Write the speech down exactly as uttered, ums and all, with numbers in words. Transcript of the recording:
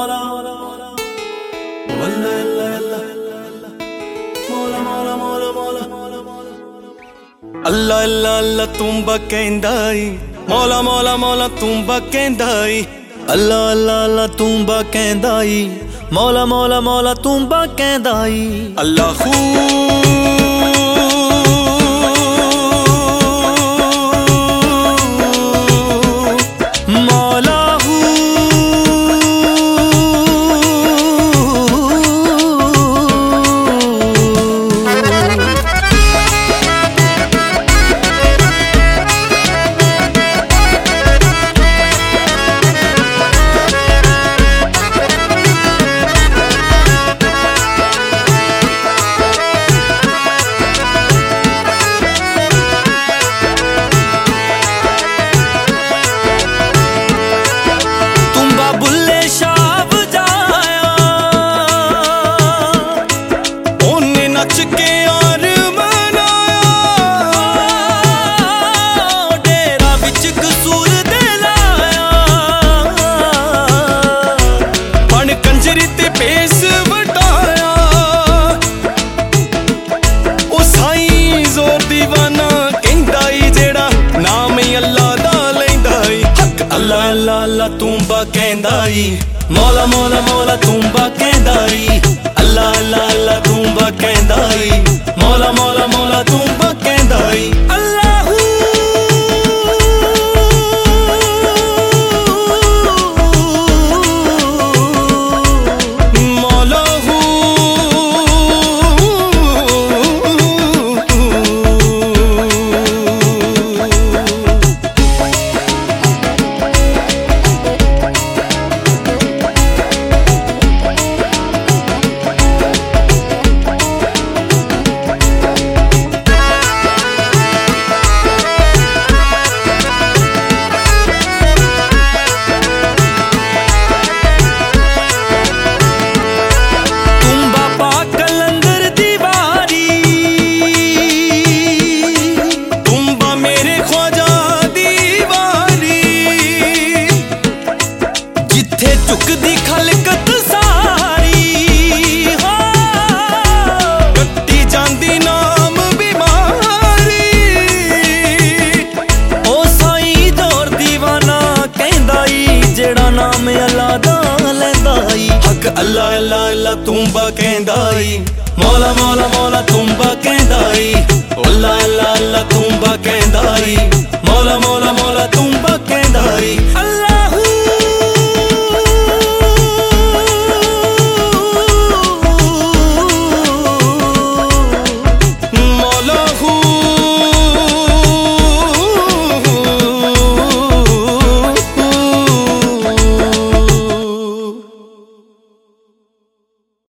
मौला वल्ला अल्लाह मौला मौला मौला मौला अल्लाह अल्लाह अल्लाह तुम्बा कहंदाई मौला मौला मौला तुम्बा कहंदाई अल्लाह अल्लाह अल्लाह तुम्बा कहंदाई मौला मौला मौला तुम्बा कहंदाई अल्लाह अल्लाह अल्लाह अल्लाह तुम्बा कहंदाई मौला मौला मौला तुम्बा कहंदाई अल्लाह अल्लाह अल्लाह तुम्बा कहंदाई मौला मौला मौला तुम्बा कहंदाई अल्लाह अल्लाह अल्लाह तुम्बा कहंदाई मौला मौला मौला तुम्बा कहंदाई अल्लाह अल्लाह अल्लाह तुम्बा कहंदाई मौला मौला मौला तुम्बा कहंदाई।